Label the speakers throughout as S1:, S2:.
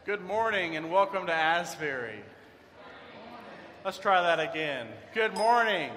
S1: Good morning and welcome to Asbury. Let's try that again. Good morning.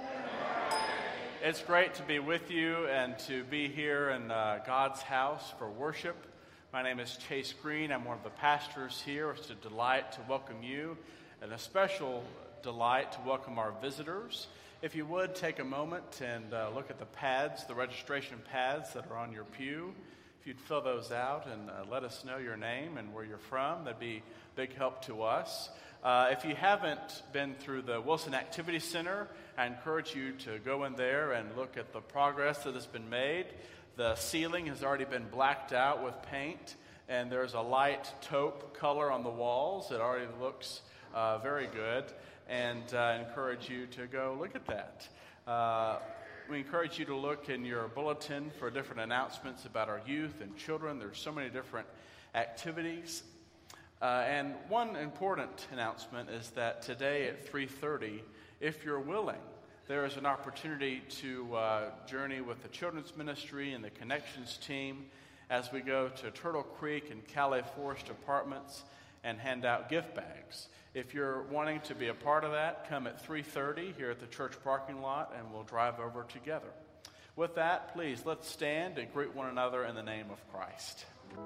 S1: It's great to be with you and to be here in God's house for worship. My name is Chase Green. I'm one of the pastors here. It's a delight to welcome you and a special delight to welcome our visitors. If you would, take a moment and look at the pads, the registration pads that are on your pew. If you'd fill those out and let us know your name and where you're from, that'd be big help to us. If you haven't been through the Wilson Activity Center, I encourage you to go in there and look at the progress that has been made. The ceiling has already been blacked out with paint, and there's a light taupe color on the walls. It already looks very good, and I encourage you to go look at that. We encourage you to look in your bulletin for different announcements about our youth and children. There's so many different activities. And one important announcement is that today at 3:30, if you're willing, there is an opportunity to journey with the children's ministry and the Connections team as we go to Turtle Creek and Calais Forest Apartments and hand out gift bags. If you're wanting to be a part of that, come at 3:30 here at the church parking lot, and we'll drive over together. With that, please, let's stand and greet one another in the name of Christ.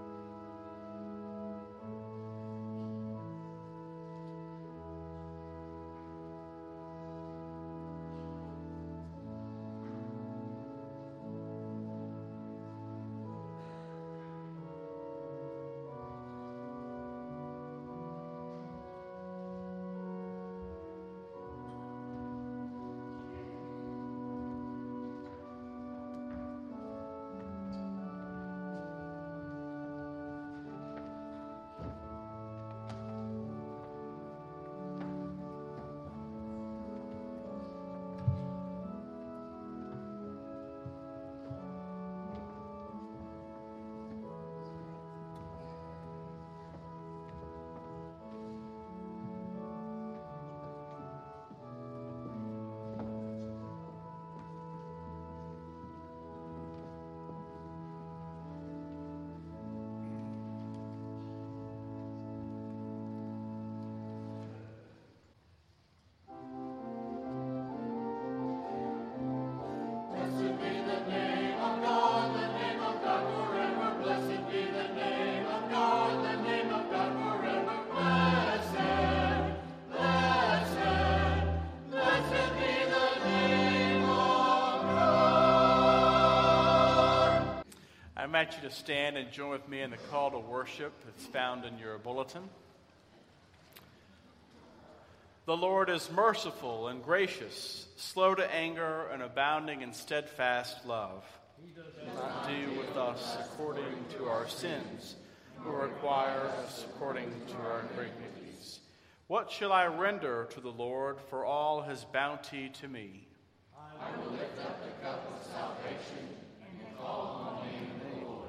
S1: I invite you to stand and join with me in the call to worship that's found in your bulletin. The Lord is merciful and gracious, slow to anger and abounding in steadfast love. He does not deal with us according to our sins, nor require us according to our iniquities. What shall I render to the Lord for all his bounty to me? I will lift up the cup of salvation and call on the name of the Lord.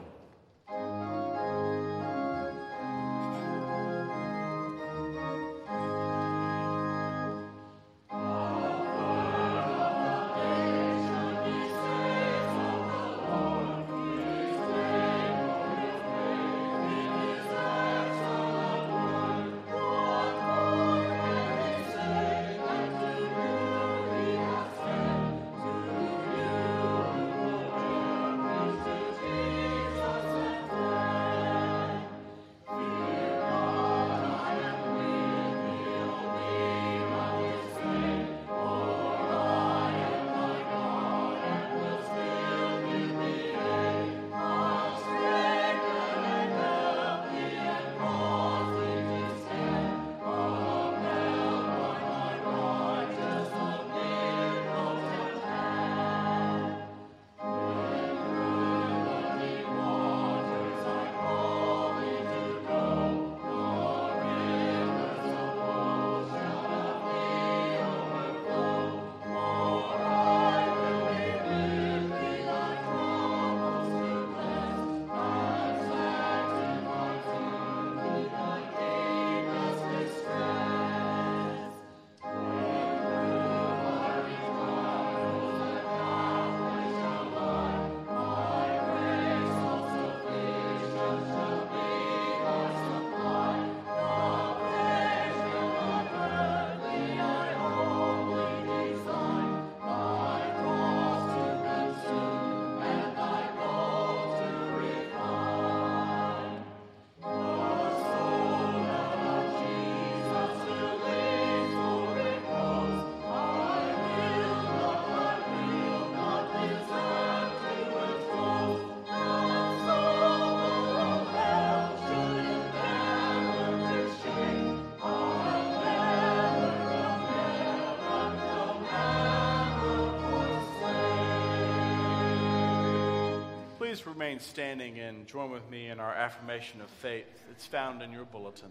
S1: please remain standing and join with me in our affirmation of faith. It's found in your bulletin.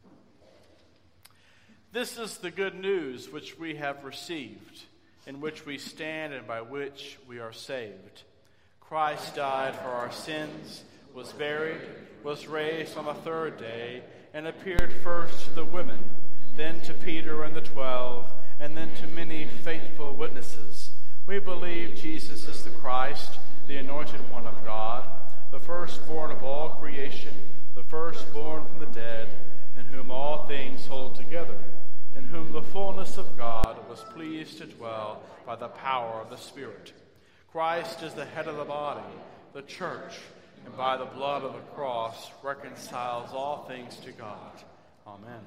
S1: This is the good news which we have received, in which we stand and by which we are saved. Christ died for our sins, was buried, was raised on the third day, and appeared first to the women, then to Peter and the 12, and then to many faithful witnesses. We believe Jesus is the Christ, the anointed one of God, the firstborn of all creation, the firstborn from the dead, in whom all things hold together, in whom the fullness of God was pleased to dwell by the power of the Spirit. Christ is the head of the body, the church, and by the blood of the cross reconciles all things to God. Amen.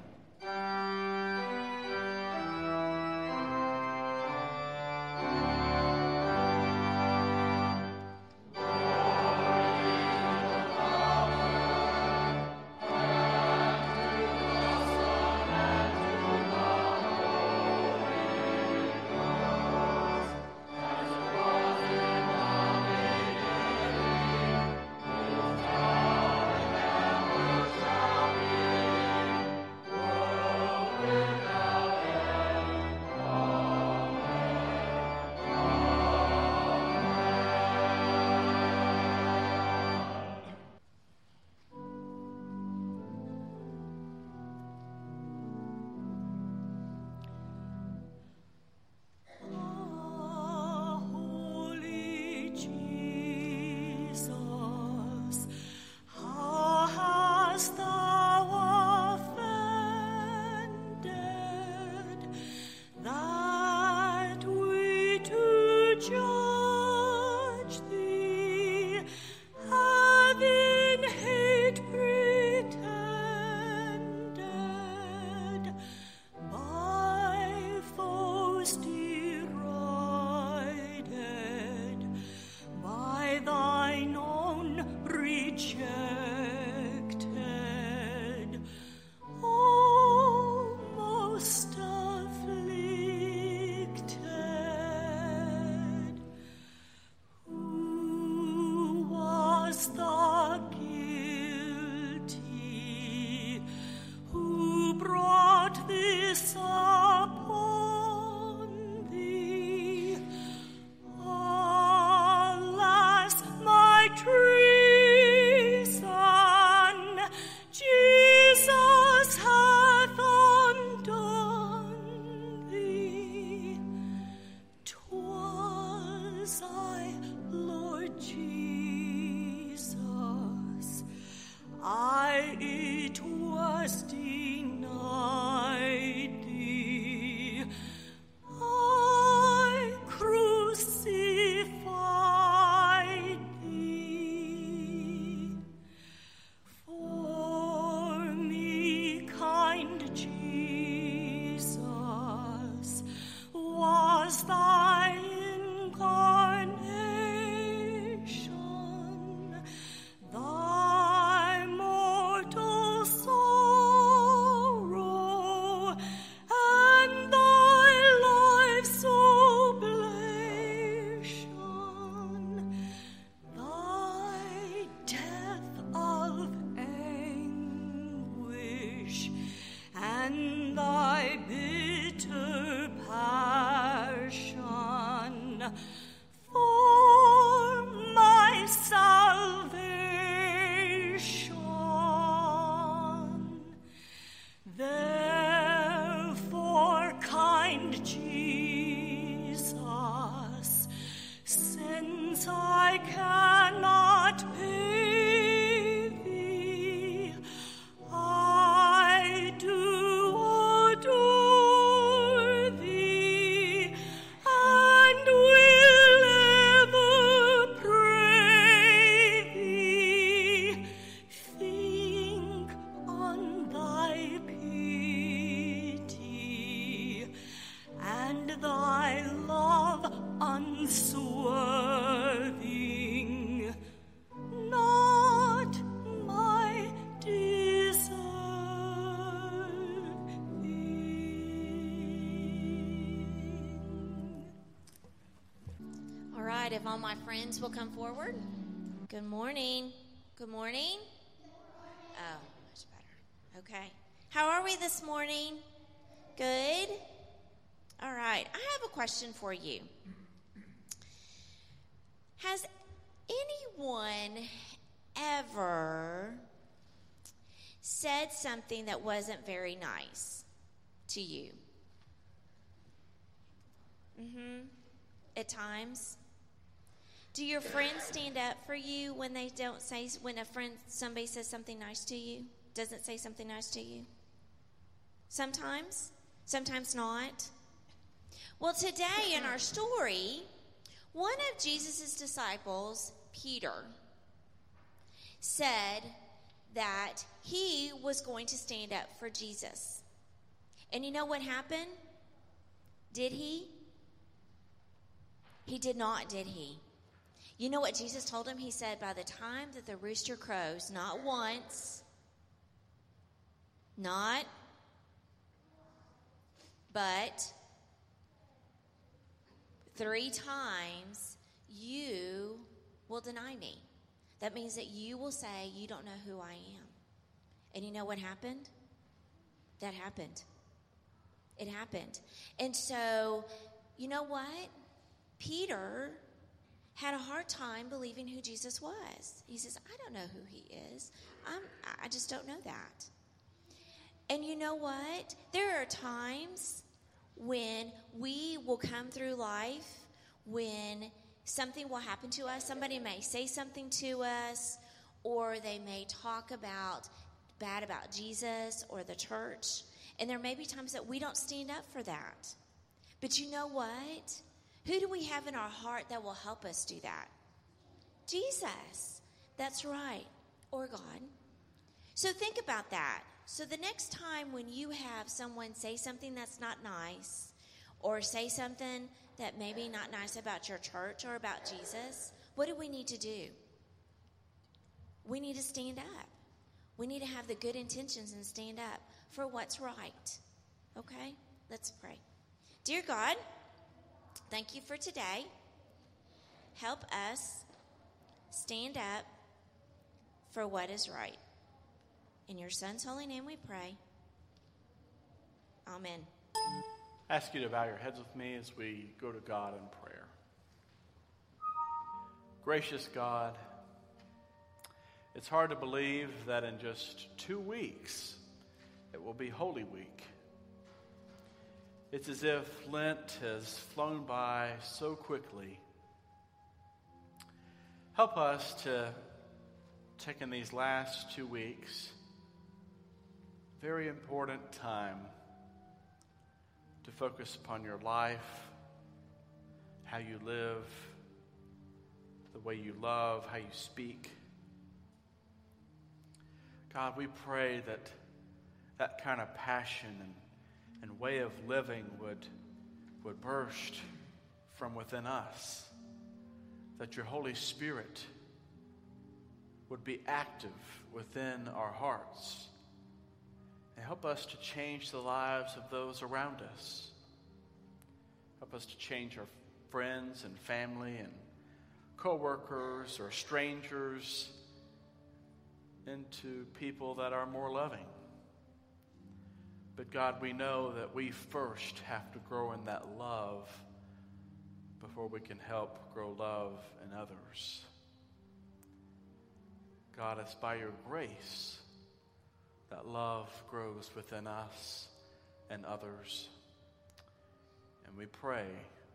S2: If all my friends will come forward. Good morning. Good morning? Oh, much better. Okay. How are we this morning? Good? All right. I have a question for you. Has anyone ever said something that wasn't very nice to you? At times? Do your friends stand up for you when they don't say, somebody says something nice to you, doesn't say something nice to you? Sometimes not. Well, today in our story, one of Jesus' disciples, Peter, said that he was going to stand up for Jesus. And you know what happened? Did he? He did not, did he? You know what Jesus told him? He said, by the time that the rooster crows, not once, not, but 3 times, you will deny me. That means that you will say, you don't know who I am. And you know what happened? That happened. It happened. And so, you know what? Peter had a hard time believing who Jesus was. He says, I don't know who he is. I just don't know that. And you know what? There are times when we will come through life, when something will happen to us. Somebody may say something to us, or they may talk bad about Jesus or the church. And there may be times that we don't stand up for that. But you know what? Who do we have in our heart that will help us do that? Jesus. That's right. Or God. So think about that. So the next time when you have someone say something that's not nice, or say something that maybe not nice about your church or about Jesus, what do we need to do? We need to stand up. We need to have the good intentions and stand up for what's right. Okay? Let's pray. Dear God, thank you for today. Help us stand up for what is right. In your Son's holy name we pray. Amen.
S1: I ask you to bow your heads with me as we go to God in prayer. Gracious God, it's hard to believe that in just 2 weeks it will be Holy Week. It's as if Lent has flown by so quickly. Help us to take in these last 2 weeks, very important time to focus upon your life, how you live, the way you love, how you speak. God, we pray that that kind of passion and way of living would burst from within us, that your Holy Spirit would be active within our hearts and help us to change the lives of those around us. Help us to change our friends and family and co-workers or strangers into people that are more loving. But God, we know that we first have to grow in that love before we can help grow love in others. God, it's by your grace that love grows within us and others. And we pray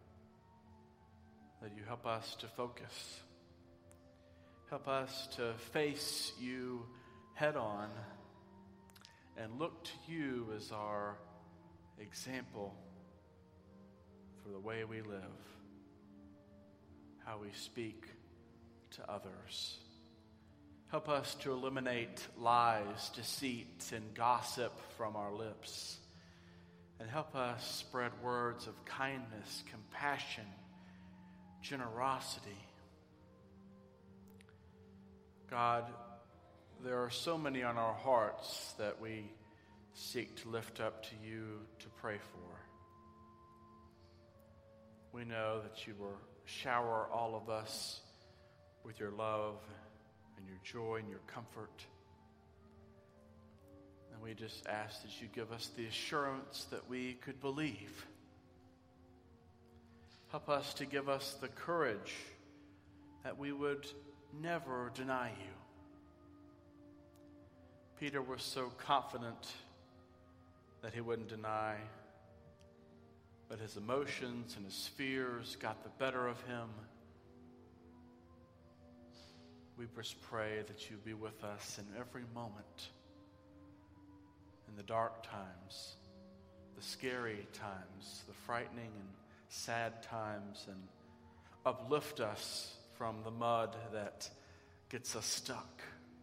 S1: that you help us to focus. Help us to face you head on and look to you as our example for the way we live, how we speak to others. Help us to eliminate lies, deceit, and gossip from our lips. And help us spread words of kindness, compassion, generosity. God, there are so many on our hearts that we seek to lift up to you to pray for. We know that you will shower all of us with your love and your joy and your comfort. And we just ask that you give us the assurance that we could believe. Help us to give us the courage that we would never deny you. Peter was so confident that he wouldn't deny, but his emotions and his fears got the better of him. We just pray that you be with us in every moment, in the dark times, the scary times, the frightening and sad times, and uplift us from the mud that gets us stuck.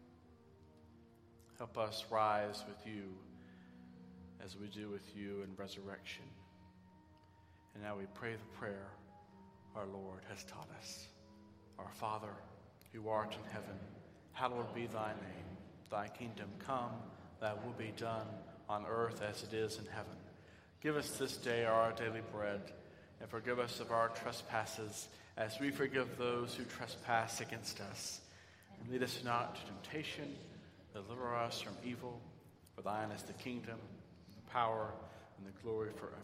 S1: Help us rise with you as we do with you in resurrection. And now we pray the prayer our Lord has taught us. Our Father, who art in heaven, hallowed be thy name. Thy kingdom come, thy will be done on earth as it is in heaven. Give us this day our daily bread, and forgive us of our trespasses, as we forgive those who trespass against us. And lead us not to temptation, deliver us from evil. For thine is the kingdom, the power, and the glory forever.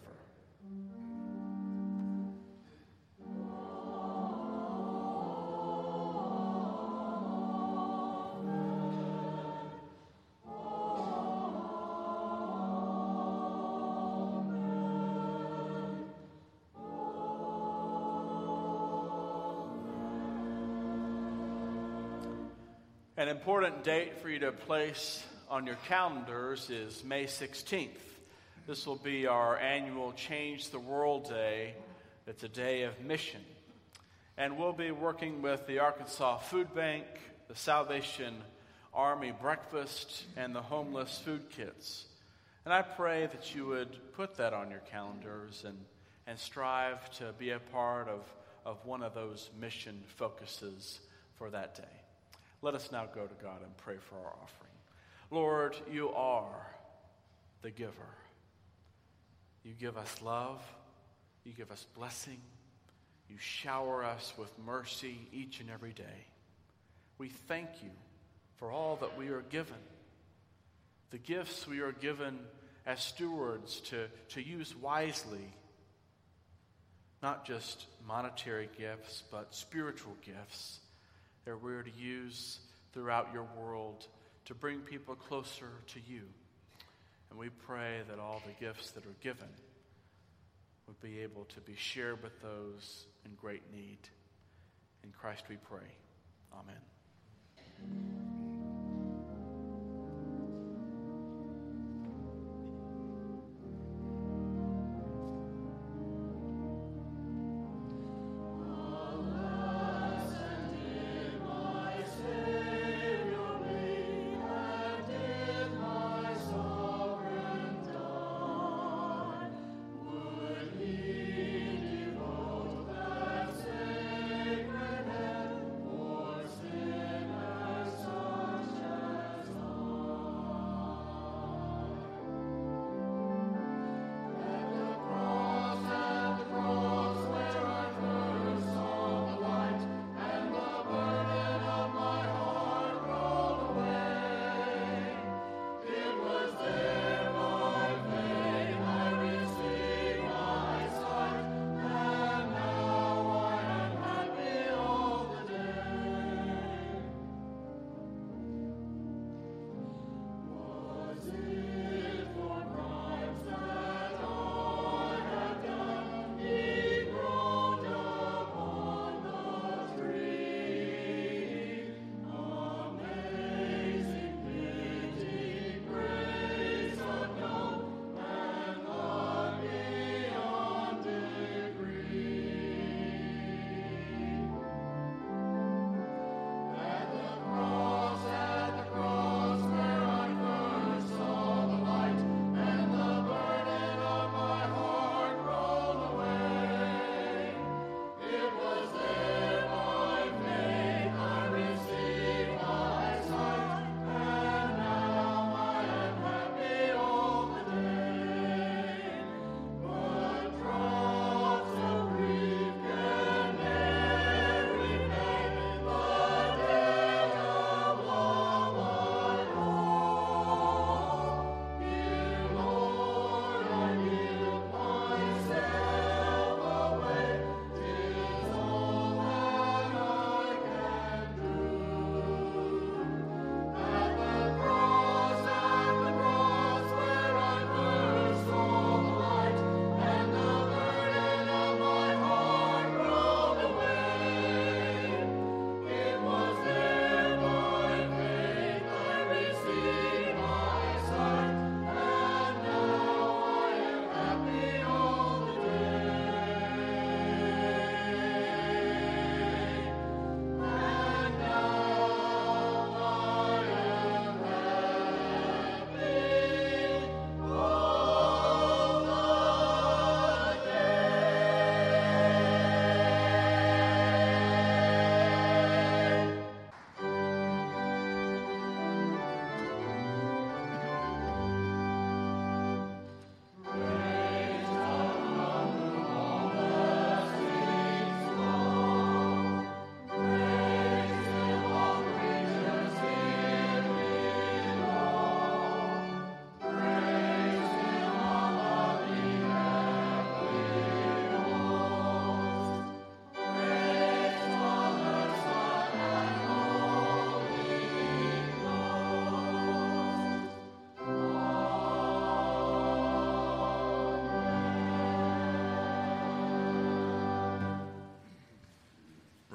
S1: An important date for you to place on your calendars is May 16th. This will be our annual Change the World Day. It's a day of mission. And we'll be working with the Arkansas Food Bank, the Salvation Army Breakfast, and the Homeless Food Kits. And I pray that you would put that on your calendars and strive to be a part of one of those mission focuses for that day. Let us now go to God and pray for our offering. Lord, you are the giver. You give us love. You give us blessing. You shower us with mercy each and every day. We thank you for all that we are given. The gifts we are given as stewards to use wisely. Not just monetary gifts, but spiritual gifts that we're to use throughout your world to bring people closer to you. And we pray that all the gifts that are given would be able to be shared with those in great need. In Christ we pray. Amen.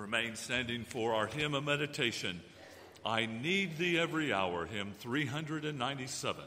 S3: remain standing for our hymn of meditation, I Need Thee Every Hour, hymn 397.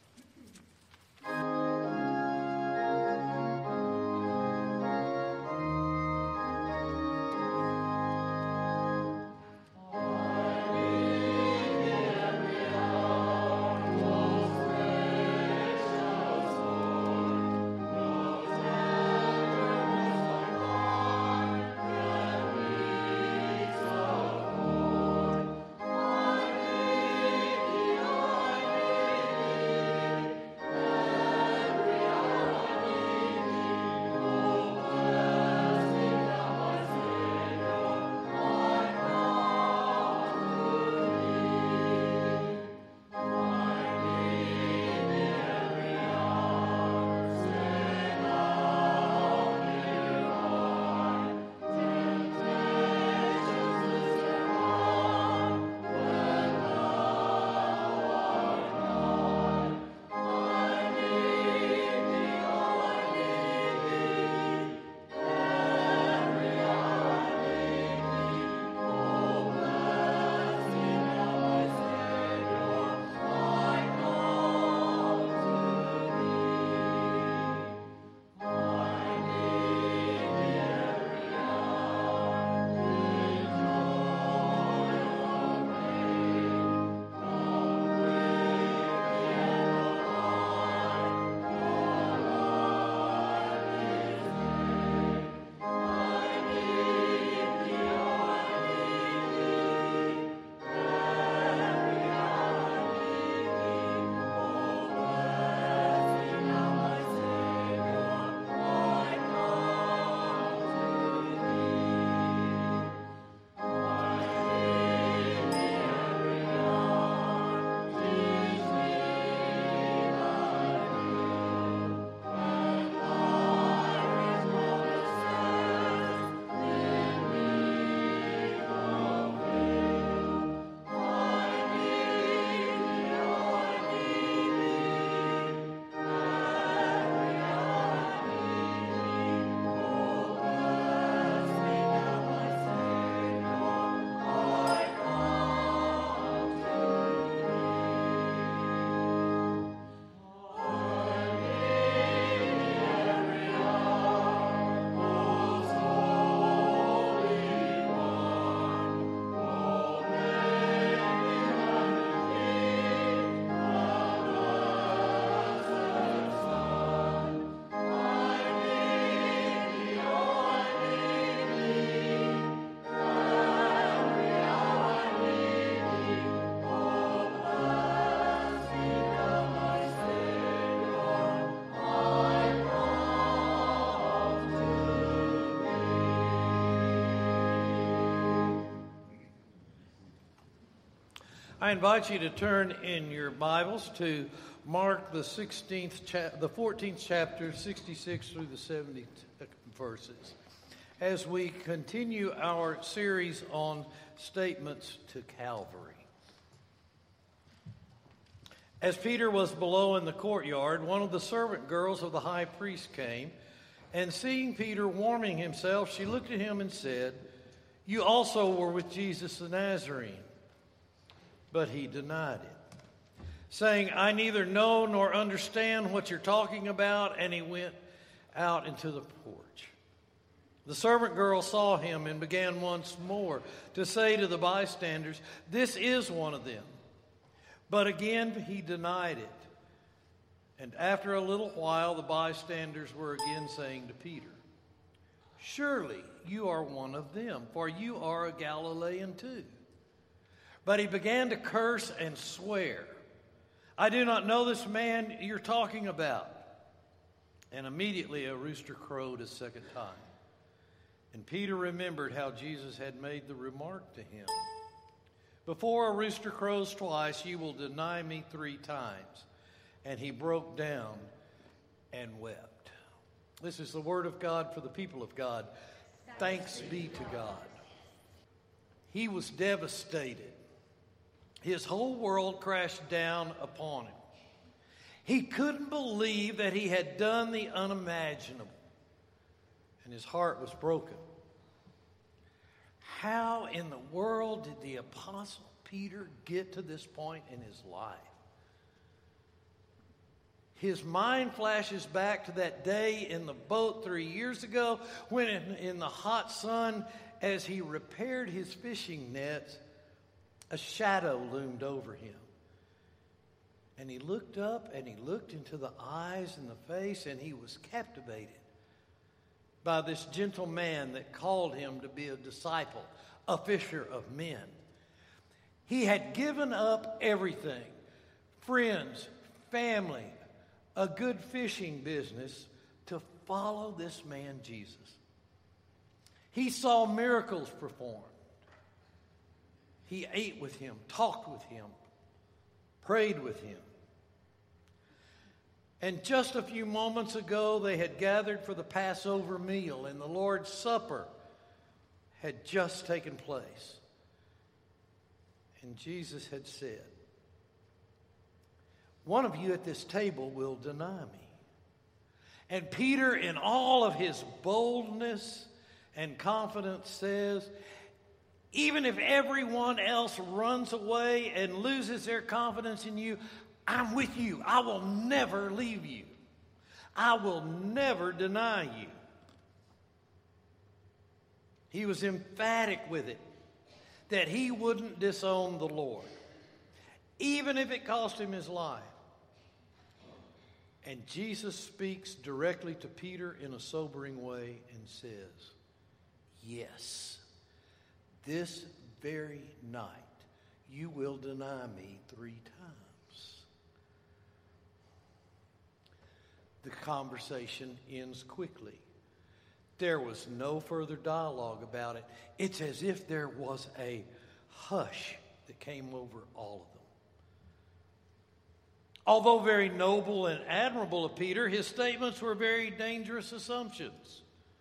S4: I invite you to turn in your Bibles to Mark the 14th chapter, 66 through the 70 verses, as we continue our series on statements to Calvary. As Peter was below in the courtyard, one of the servant girls of the high priest came, and seeing Peter warming himself, she looked at him and said, "You also were with Jesus the Nazarene." But he denied it, saying, "I neither know nor understand what you're talking about," and he went out into the porch. The servant girl saw him and began once more to say to the bystanders, "This is one of them." But again he denied it. And after a little while the bystanders were again saying to Peter, "Surely you are one of them, for you are a Galilean too." But he began to curse and swear, "I do not know this man you're talking about." And immediately a rooster crowed a second time. And Peter remembered how Jesus had made the remark to him, "Before a rooster crows twice, you will deny me 3 times." And he broke down and wept. This is the word of God for the people of God. Thanks be to God. He was devastated. His whole world crashed down upon him. He couldn't believe that he had done the unimaginable, and his heart was broken. How in the world did the Apostle Peter get to this point in his life? His mind flashes back to that day in the boat 3 years ago when in the hot sun, as he repaired his fishing nets, a shadow loomed over him. And he looked up and he looked into the eyes and the face, and he was captivated by this gentle man that called him to be a disciple, a fisher of men. He had given up everything, friends, family, a good fishing business, to follow this man Jesus. He saw miracles performed. He ate with him, talked with him, prayed with him. And just a few moments ago, they had gathered for the Passover meal, and the Lord's Supper had just taken place. And Jesus had said, "One of you at this table will deny me." And Peter, in all of his boldness and confidence, says, "Even if everyone else runs away and loses their confidence in you, I'm with you. I will never leave you. I will never deny you." He was emphatic with it, that he wouldn't disown the Lord, even if it cost him his life. And Jesus speaks directly to Peter in a sobering way and says, "Yes, this very night you will deny me 3 times. The conversation ends quickly. There was no further dialogue about it. It's as if there was a hush that came over all of them. Although very noble and admirable of Peter, his statements were very dangerous assumptions.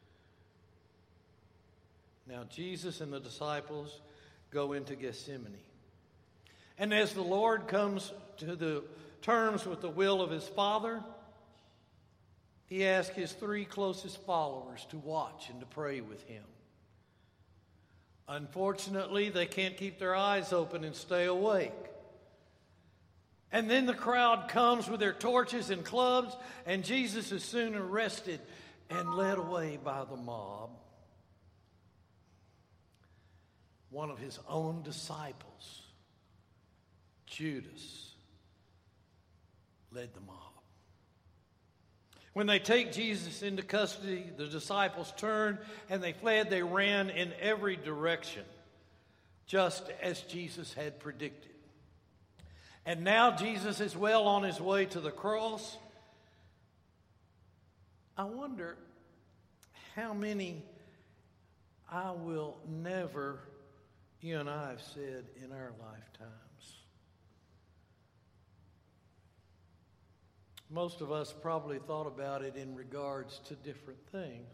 S4: Now Jesus and the disciples go into Gethsemane. And as the Lord comes to the terms with the will of his Father, he asked his 3 closest followers to watch and to pray with him. Unfortunately, they can't keep their eyes open and stay awake. And then the crowd comes with their torches and clubs, and Jesus is soon arrested and led away by the mob. One of his own disciples, Judas, led the mob. When they take Jesus into custody, the disciples turned and they fled. They ran in every direction, just as Jesus had predicted. And now Jesus is well on his way to the cross. I wonder how many "I will never" you and I have said in our lifetimes. Most of us probably thought about it in regards to different things.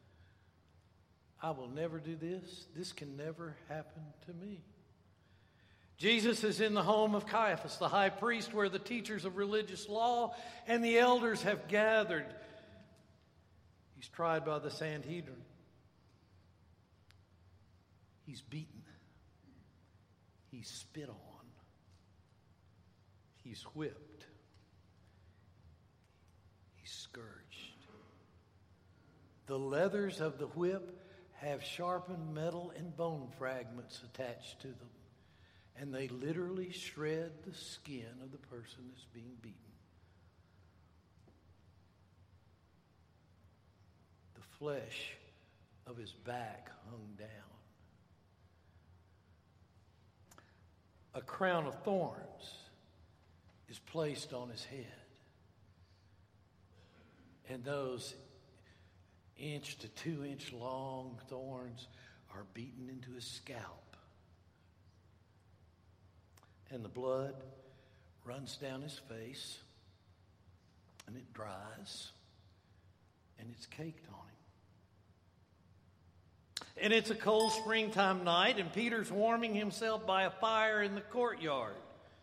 S4: I will never do this. This can never happen to me. Jesus is in the home of Caiaphas, the high priest, where the teachers of religious law and the elders have gathered. He's tried by the Sanhedrin. He's beaten. He's spit on. He's whipped. He's scourged. The leathers of the whip have sharpened metal and bone fragments attached to them, and they literally shred the skin of the person that's being beaten. The flesh of his back hung down. A crown of thorns is placed on his head. And those 1 to 2 inch long thorns are beaten into his scalp. And the blood runs down his face, and it dries, and it's caked on him. And it's a cold springtime night, and Peter's warming himself by a fire in the courtyard.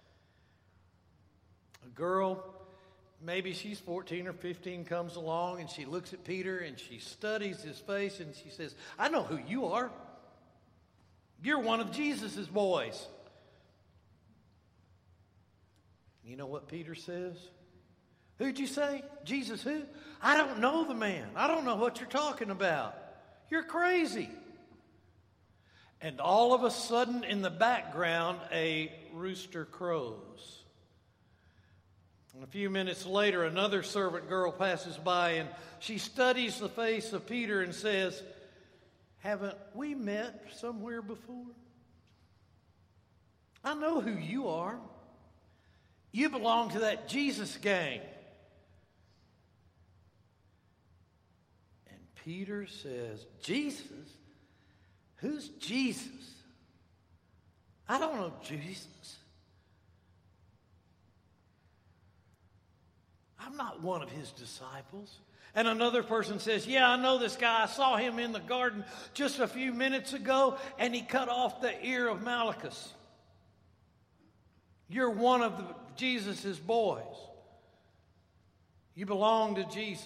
S4: A girl, maybe she's 14 or 15, comes along, and she looks at Peter, and she studies his face, and she says, "I know who you are." You're one of Jesus' boys. You know what Peter says? Who'd you say? Jesus who? I don't know the man. I don't know what you're talking about. You're crazy. And all of a sudden, in the background, a rooster crows. And a few minutes later, another servant girl passes by, and she studies the face of Peter and says, haven't we met somewhere before? I know who you are. You belong to that Jesus gang. And Peter says, Jesus? Who's Jesus? I don't know Jesus. I'm not one of his disciples. And another person says, yeah, I know this guy. I saw him in the garden just a few minutes ago, and he cut off the ear of Malchus. You're one of Jesus' boys. You belong to Jesus.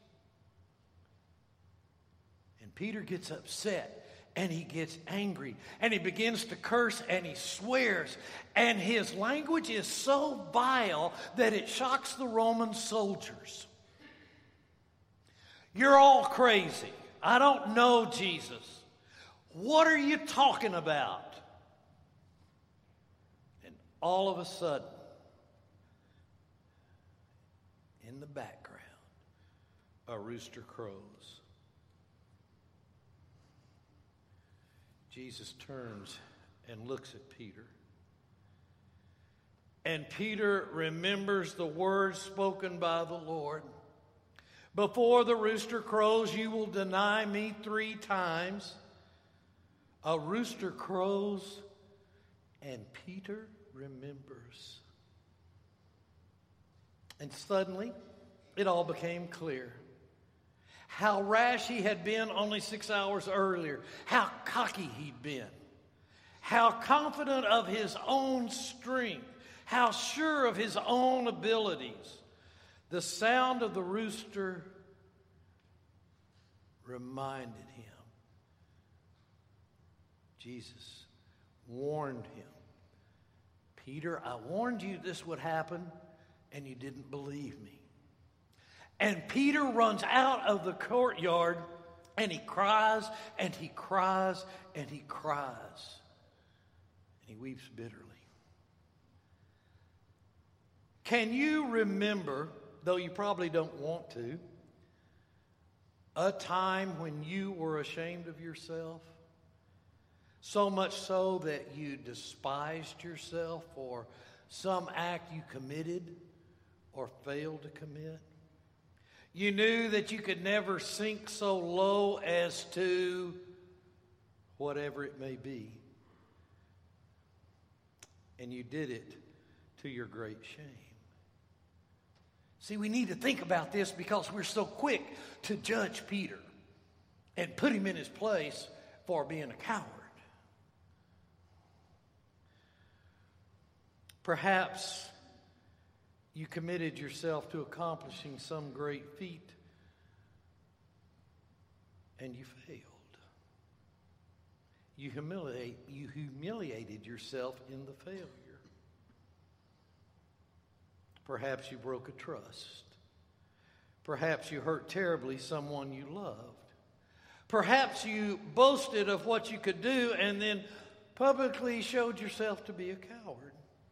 S4: And Peter gets upset. And he gets angry, and he begins to curse, and he swears. And his language is so vile that it shocks the Roman soldiers. You're all crazy. I don't know Jesus. What are you talking about? And all of a sudden, in the background, a rooster crows. Jesus turns and looks at Peter. And Peter remembers the words spoken by the Lord. Before the rooster crows, you will deny me 3 times. A rooster crows, and Peter remembers. And suddenly, it all became clear. How rash he had been only 6 hours earlier. How cocky he'd been. How confident of his own strength. How sure of his own abilities. The sound of the rooster reminded him. Jesus warned him. Peter, I warned you this would happen, and you didn't believe me. And Peter runs out of the courtyard, and he cries, and he cries, and he cries. And he weeps bitterly. Can you remember, though you probably don't want to, a time when you were ashamed of yourself? So much so that you despised yourself for some act you committed or failed to commit? You knew that you could never sink so low as to whatever it may be. And you did it to your great shame. See, we need to think about this because we're so quick to judge Peter and put him in his place for being a coward. Perhaps you committed yourself to accomplishing some great feat, and you failed. You humiliated yourself in the failure. Perhaps you broke a trust. Perhaps you hurt terribly someone you loved. Perhaps you boasted of what you could do and then publicly showed yourself to be a coward.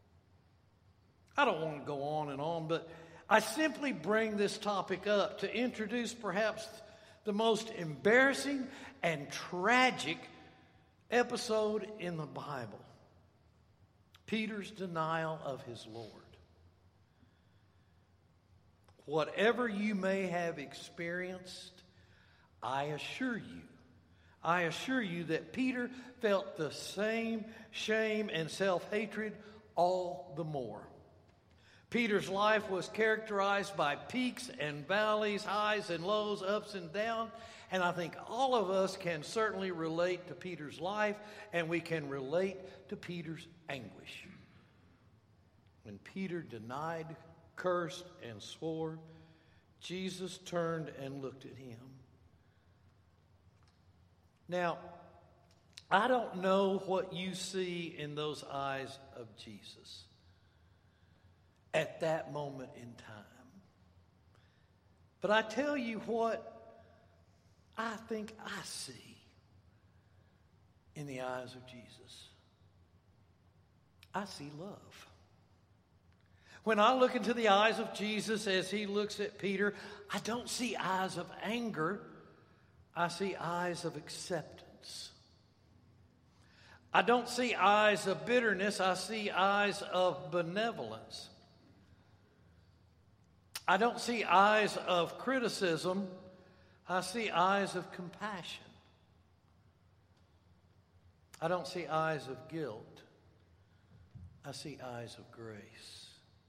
S4: I don't want to go on and on, but I simply bring this topic up to introduce perhaps the most embarrassing and tragic episode in the Bible. Peter's denial of his Lord. Whatever you may have experienced, I assure you that Peter felt the same shame and self-hatred all the more. Peter's life was characterized by peaks and valleys, highs and lows, ups and downs. And I think all of us can certainly relate to Peter's life, and we can relate to Peter's anguish. When Peter denied, cursed, and swore, Jesus turned and looked at him. Now, I don't know what you see in those eyes of Jesus at that moment in time. But I tell you what I think I see in the eyes of Jesus. I see love. When I look into the eyes of Jesus as he looks at Peter, I don't see eyes of anger. I see eyes of acceptance. I don't see eyes of bitterness. I see eyes of benevolence. I don't see eyes of criticism. I see eyes of compassion. I don't see eyes of guilt. I see eyes of grace.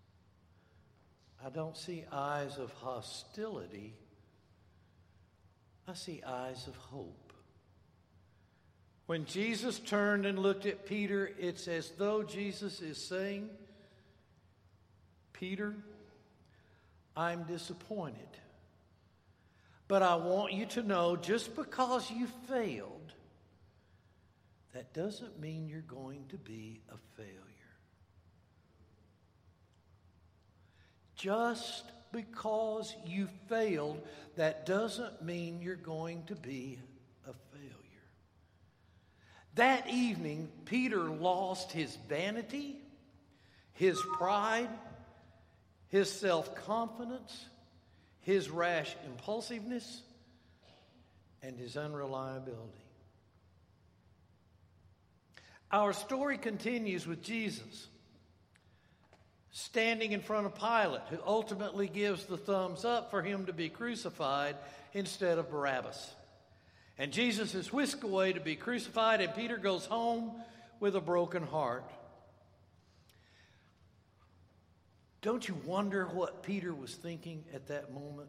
S4: I don't see eyes of hostility. I see eyes of hope. When Jesus turned and looked at Peter, it's as though Jesus is saying, Peter, I'm disappointed. But I want you to know, just because you failed, that doesn't mean you're going to be a failure. Just because you failed, that doesn't mean you're going to be a failure. That evening, Peter lost his vanity, his pride, his self-confidence, his rash impulsiveness, and his unreliability. Our story continues with Jesus standing in front of Pilate, who ultimately gives the thumbs up for him to be crucified instead of Barabbas. And Jesus is whisked away to be crucified, and Peter goes home with a broken heart. Don't you wonder what Peter was thinking at that moment?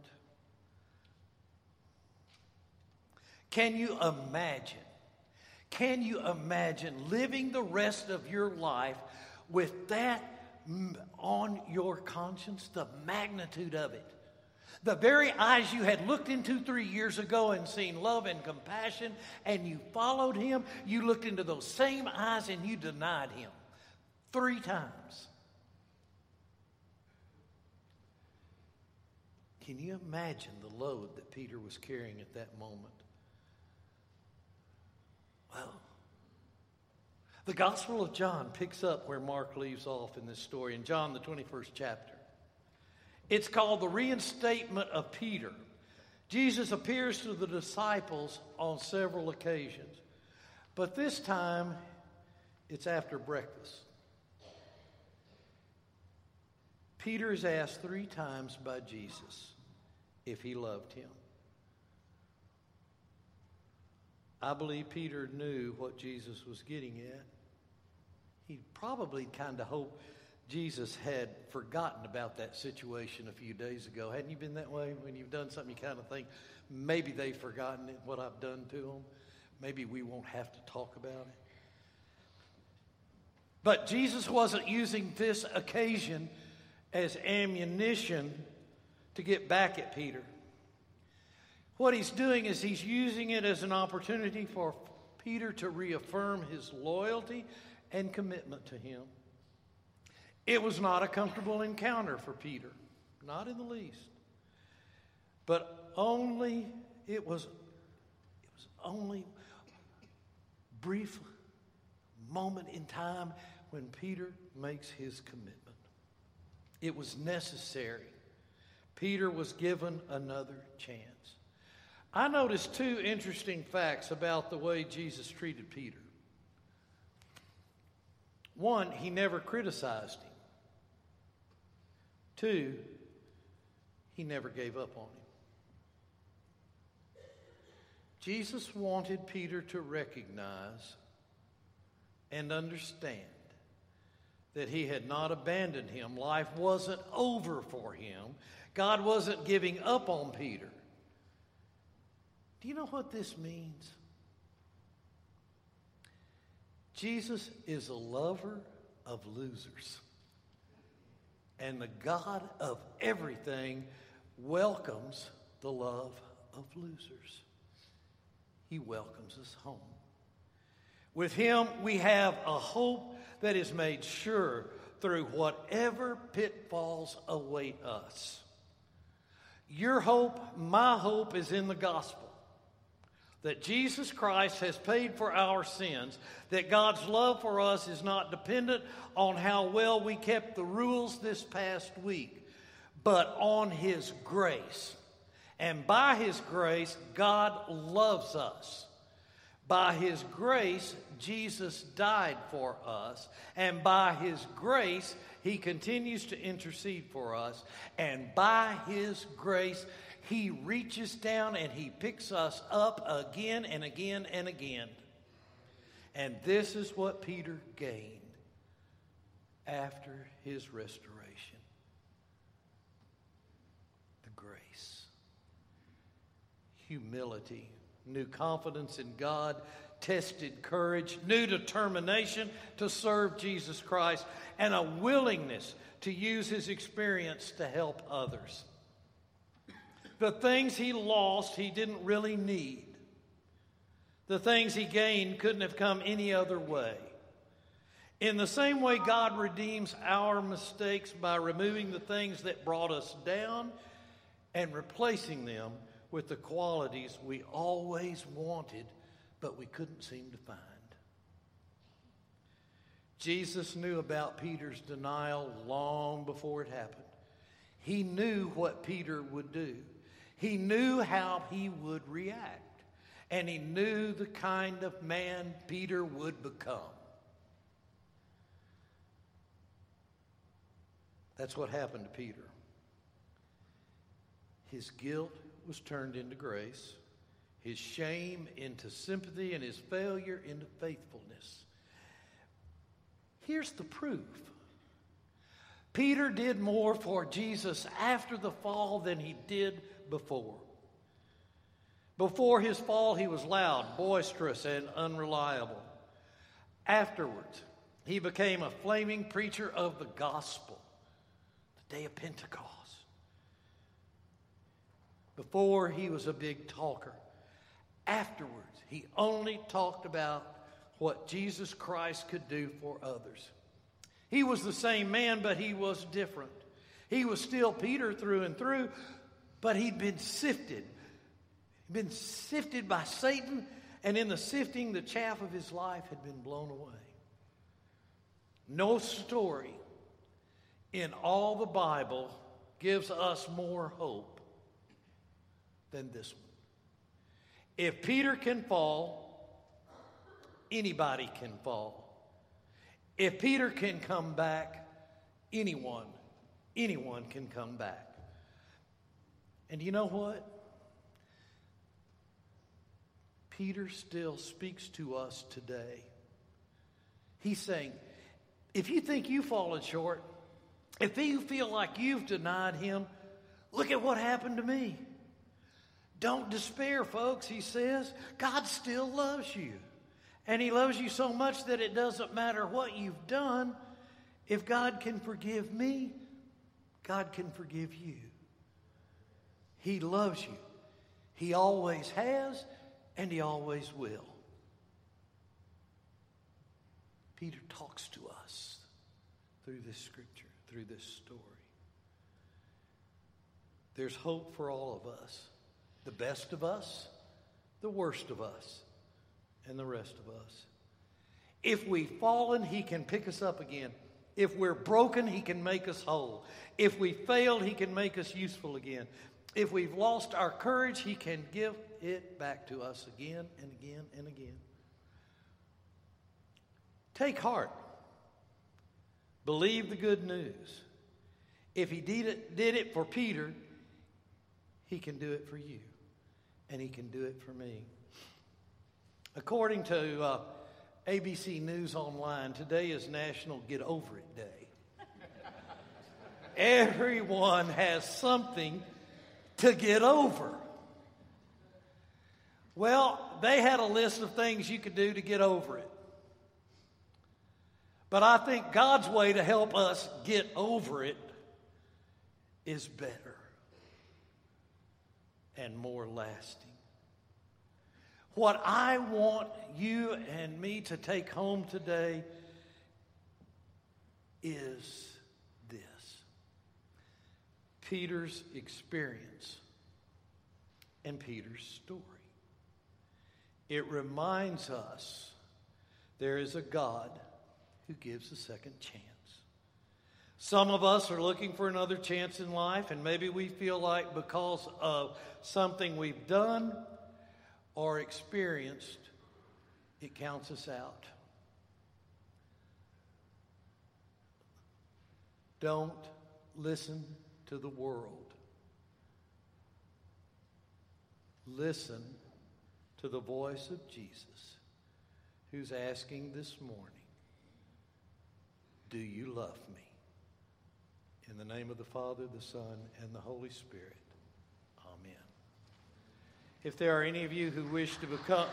S4: Can you imagine? Can you imagine living the rest of your life with that on your conscience? The magnitude of it. The very eyes you had looked into 3 years ago and seen love and compassion, and you followed him, you looked into those same eyes and you denied him 3 times. Can you imagine the load that Peter was carrying at that moment? Well, the Gospel of John picks up where Mark leaves off in this story, in John, the 21st chapter. It's called the reinstatement of Peter. Jesus appears to the disciples on several occasions, but this time it's after breakfast. Peter is asked 3 times by Jesus if he loved him. I believe Peter knew what Jesus was getting at. He probably kind of hoped Jesus had forgotten about that situation a few days ago. Hadn't you been that way? When you've done something, you kind of think, maybe they've forgotten what I've done to them. Maybe we won't have to talk about it. But Jesus wasn't using this occasion as ammunition to get back at Peter. What he's doing is he's using it as an opportunity for Peter to reaffirm his loyalty and commitment to him. It was not a comfortable encounter for Peter, not in the least. But it was only a brief moment in time when Peter makes his commitment. It was necessary. Peter was given another chance. I noticed 2 interesting facts about the way Jesus treated Peter. One, he never criticized him. 2, he never gave up on him. Jesus wanted Peter to recognize and understand that he had not abandoned him. Life wasn't over for him. God wasn't giving up on Peter. Do you know what this means? Jesus is a lover of losers. And the God of everything welcomes the love of losers. He welcomes us home. With him, we have a hope that is made sure through whatever pitfalls await us. Your hope, my hope, is in the gospel. That Jesus Christ has paid for our sins, that God's love for us is not dependent on how well we kept the rules this past week, but on His grace. And by His grace, God loves us. By His grace, Jesus died for us. And by His grace, He continues to intercede for us. And by His grace, He reaches down and He picks us up again and again and again. And this is what Peter gained after his restoration. The grace. Humility. New confidence in God. Tested courage. New determination to serve Jesus Christ. And a willingness to use his experience to help others. The things he lost, he didn't really need. The things he gained couldn't have come any other way. In the same way, God redeems our mistakes by removing the things that brought us down and replacing them with the qualities we always wanted, but we couldn't seem to find. Jesus knew about Peter's denial long before it happened. He knew what Peter would do. He knew how he would react. And he knew the kind of man Peter would become. That's what happened to Peter. His guilt was turned into grace. His shame into sympathy, and his failure into faithfulness. Here's the proof. Peter did more for Jesus after the fall than he did before. Before his fall, he was loud, boisterous, and unreliable. Afterwards, he became a flaming preacher of the gospel, the day of Pentecost. Before, he was a big talker. Afterwards, he only talked about what Jesus Christ could do for others. He was the same man, but he was different. He was still Peter through and through, but he'd been sifted. He'd been sifted by Satan, and in the sifting, the chaff of his life had been blown away. No story in all the Bible gives us more hope than this one. If Peter can fall, anybody can fall. If Peter can come back, anyone can come back. And you know what? Peter still speaks to us today. He's saying, if you think you've fallen short, if you feel like you've denied him, look at what happened to me. Don't despair, folks, he says. God still loves you. And he loves you so much that it doesn't matter what you've done. If God can forgive me, God can forgive you. He loves you. He always has, and he always will. Peter talks to us through this scripture, through this story. There's hope for all of us. The best of us, the worst of us, and the rest of us. If we've fallen, he can pick us up again. If we're broken, he can make us whole. If we failed, he can make us useful again. If we've lost our courage, he can give it back to us again and again and again. Take heart. Believe the good news. If he did it for Peter, he can do it for you. And he can do it for me. According to ABC News Online, today is National Get Over It Day. Everyone has something to get over. Well, they had a list of things you could do to get over it. But I think God's way to help us get over it is better and more lasting. What I want you and me to take home today is this: Peter's experience and Peter's story. It reminds us there is a God who gives a second chance. Some of us are looking for another chance in life, and maybe we feel like because of something we've done or experienced, it counts us out. Don't listen to the world. Listen to the voice of Jesus, who's asking this morning, do you love me? In the name of the Father, the Son, and the Holy Spirit. Amen. If there are any of you who wish to become...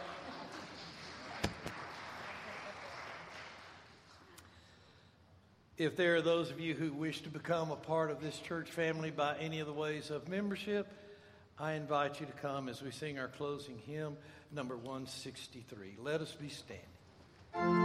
S4: If there are those of you who wish to become a part of this church family by any of the ways of membership, I invite you to come as we sing our closing hymn, number 163. Let us be standing.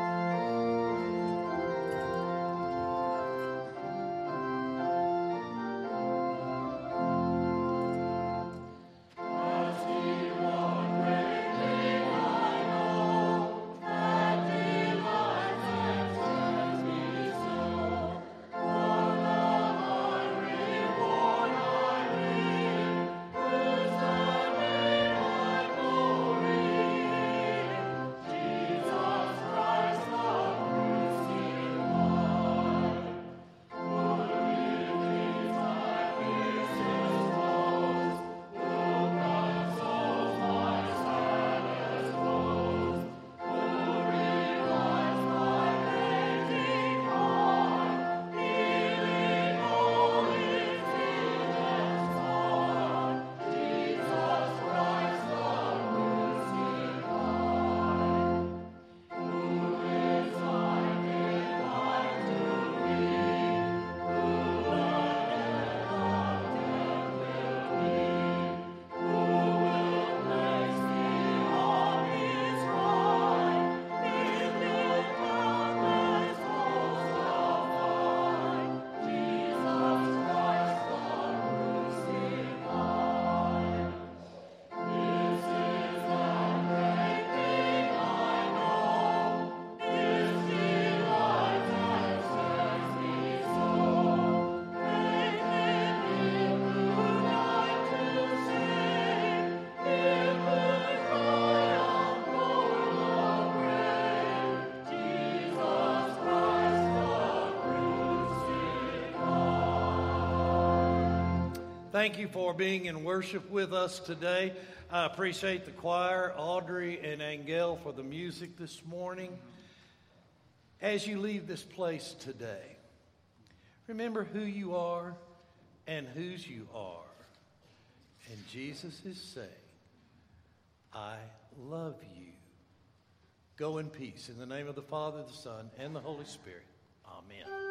S4: Thank you for being in worship with us today. I appreciate the choir, Audrey and Angel, for the music this morning. As you leave this place today, remember who you are and whose you are. And Jesus is saying, I love you. Go in peace. In the name of the Father, the Son, and the Holy Spirit. Amen.